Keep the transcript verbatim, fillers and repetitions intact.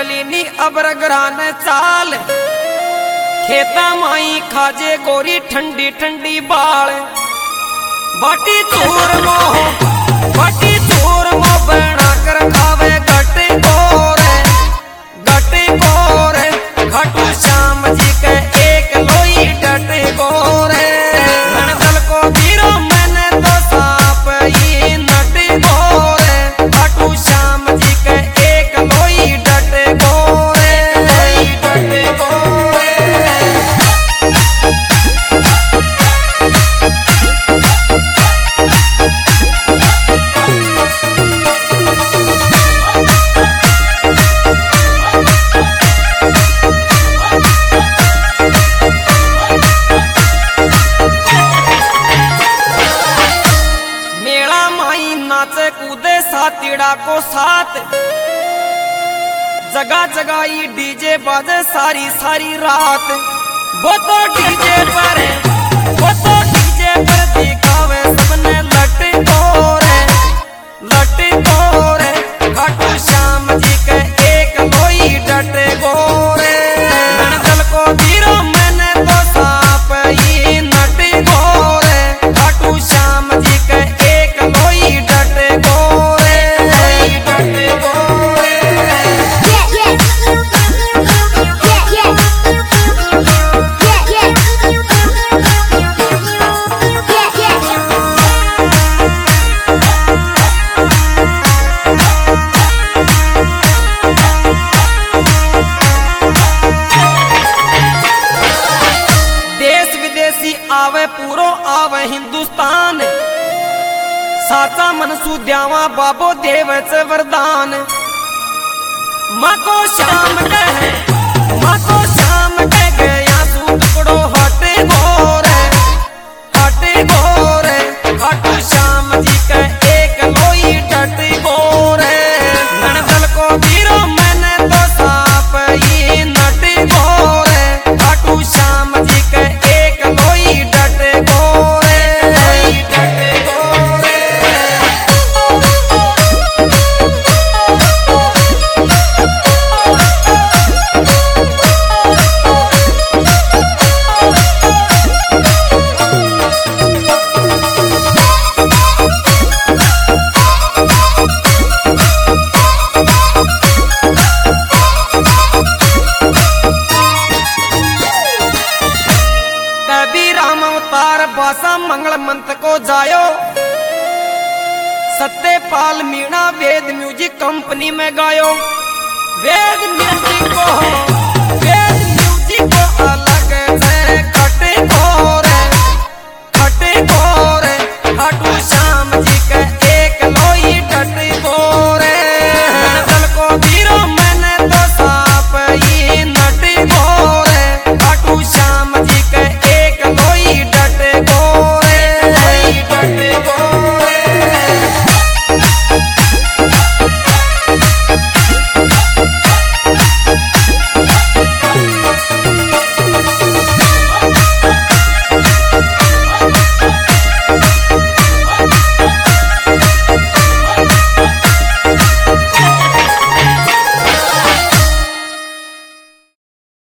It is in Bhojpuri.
पटली नी अबरगरान चाल, खेता माई खाजे गोरी ठंडी ठंडी बाल। बाटी चूर मोह बाटी चूर मोह बना कर खावे गटे गोरे गटे गोरे। घाटू श्याम जी के एक लोई डटे गोरे। दल को धीरो मैंने तो साप ये नटे गोरे। घाटू श्याम जी के एक लोई डटे गोरे डटे गोरे। कूदे सातीड़ा को साथ जगह जगाई डीजे बाजे सारी सारी रात। वो तो डीजे पर वो तो डीजे पर दिखावे सबने लटे गोरे लटे गोरे। घाटू श्याम जी के एक लोई डटे गोरे। दल को धीरो मैंने तो साप ये नटे गोरे। घाटू श्याम जी के एक लोई डटे गोरे डटे गोरे। देश विदेशी आवे पूरो आवे हिंदुस्तान। साचा मनसू द्यावा बाबो देवच वरदान। माँ को श्याम कहे माँ को श्याम कह गया सू टुकड़ो हटे गोरे हटे गोरे। घाटू श्याम जी के एक लोई डटे गोरे। दल को धीरो मैंने तो साप ये नटे गोरे। घाटू श्याम जी के एक लोई डटे गोरे डटे गोरे। कभी राम अवतार बासा मंगल मंत्र को जायो। सत्यपाल मीणा वेद म्यूजिक कंपनी में गायो। वेद